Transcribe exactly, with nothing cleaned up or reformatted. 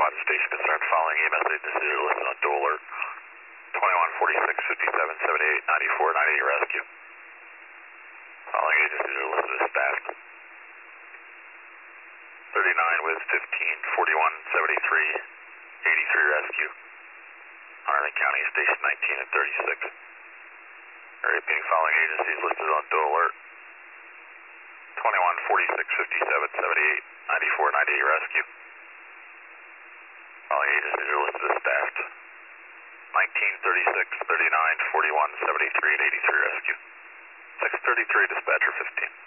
one, station concerned following E M S agency to listen on dual alert. twenty-one, forty-six, fifty-seven, seventy-eight, ninety-four, ninety-eight rescue. Following agency to listen to staff. thirty-nine with fifteen, forty-one, seventy-three, eighty-three rescue. Harlan County Station nineteen and thirty-six. Repeating following agencies listed on dual alert. twenty-one, forty-six, fifty-seven, seventy-eight, ninety-four, ninety-eight rescue. Following agencies are listed as staffed. nineteen, thirty-six, thirty-nine, forty-one, seventy-three, and eighty-three rescue. six thirty-three, dispatcher fifteen.